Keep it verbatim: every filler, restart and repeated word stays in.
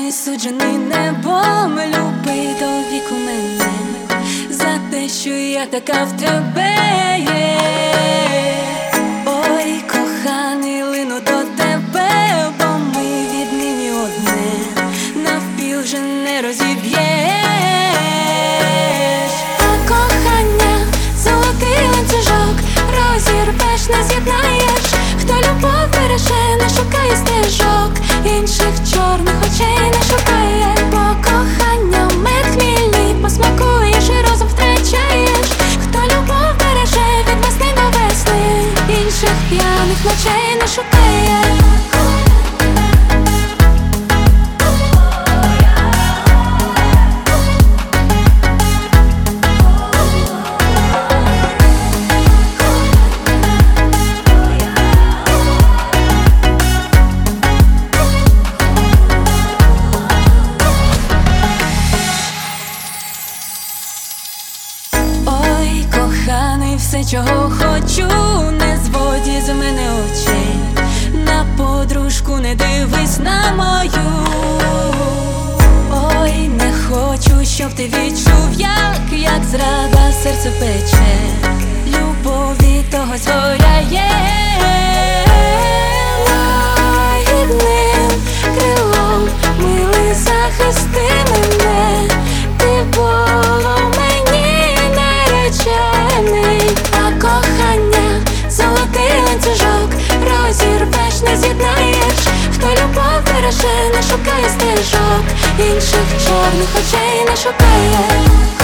коханий, суджений небом, люби до віку мене, за те, що я така в тебе є. Ой, коханий, лину до тебе, бо ми віднині одне, навпіл вже не розіб'єш. А кохання — золотий ланцюжок, розірвеш, не з'єднаєш. Хто любов береже, не шукає стежок, інших чорних очей не шукає. Бо кохання мед хмільний, посмакуєш і розум втрачаєш. Хто любов береже від весни до весни, інших п'яних ночей не шукає. Все, чого хочу, не зводі з мене очей, на подружку не дивись на мою. Ой, не хочу, щоб ти відчув, як, як зрада серце пече, любові того згоряє. Лагідним крилом, милий, захисти мене, ти було мені наречений. Кохання — золотий ланцюжок, розірвеш, не з'єднаєш. Хто любов береже, не шукає стежок, інших чорних очей не шукає.